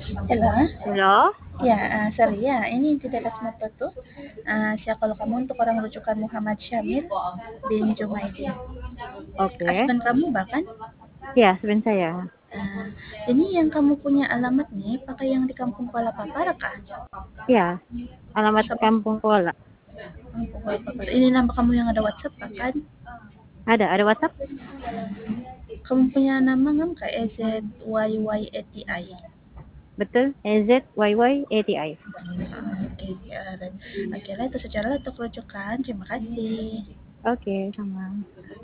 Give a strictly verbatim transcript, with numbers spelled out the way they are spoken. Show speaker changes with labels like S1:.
S1: Halo?
S2: Halo?
S1: Ya, eee, sorry ya, ini di Teras Moto tuh, eee, siapa kalau kamu untuk orang rujukan Muhammad Syamil bin Jumaidi.
S2: Oke.
S1: Husband kamu bahkan?
S2: Iya, husband saya.
S1: Eee, ini yang kamu punya alamat nih, pakai yang di Kampung Kuala Papar kah?
S2: Iya, alamat
S1: Sep
S2: Kampung Kuala.
S1: Kampung Kuala Papar. Ini nama kamu yang ada WhatsApp kan?
S2: Ada, ada WhatsApp?
S1: Kamu punya nama nggak E Z Y Y A T I?
S2: Betul, E Z Y Y A T I.
S1: Oke, oke lah itu sajalah untuk rujukan. Terima kasih.
S2: Oke, sama.